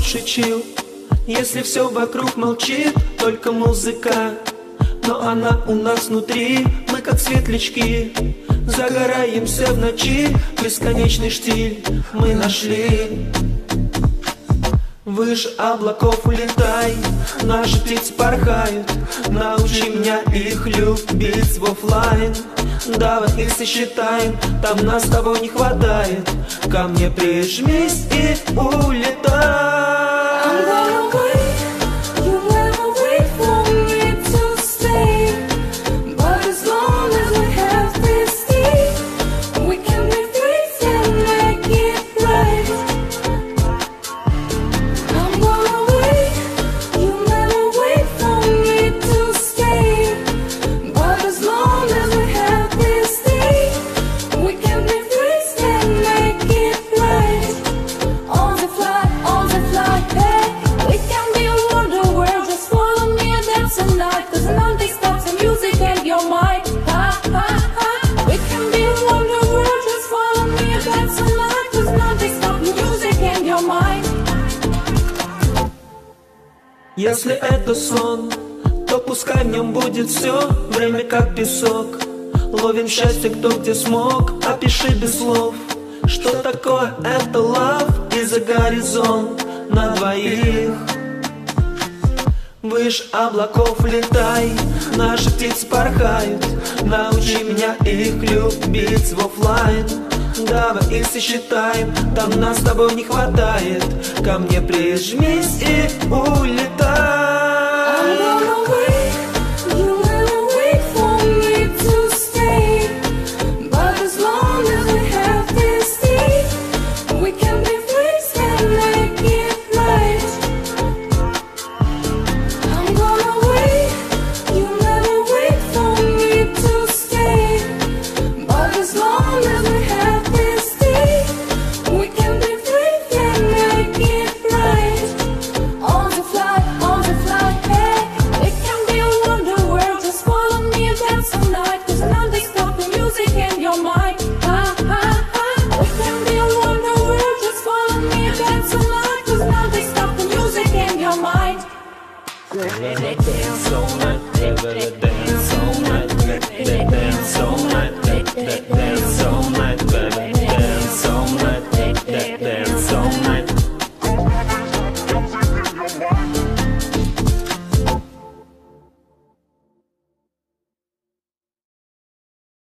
лучший чил, если все вокруг молчит, только музыка. Но она у нас внутри, мы как светлячки, загораемся в ночи, бесконечный штиль мы нашли. Выше облаков улетай, наши птицы порхают, научи меня их любить в оффлайн. Давай их сосчитаем, там нас с тобой не хватает. Ко мне прижмись и улетай. Если это сон, то пускай в нем будет все. Время как песок, ловим счастье кто где смог. Опиши без слов, что такое это love. И за горизонт на двоих. Выше облаков летай, наши птицы порхают, научи меня их любить в оффлайн. Давай их сосчитаем, там нас с тобой не хватает. Ко мне прижмись и улетай. Dance all night, dance all night, dance all night, dance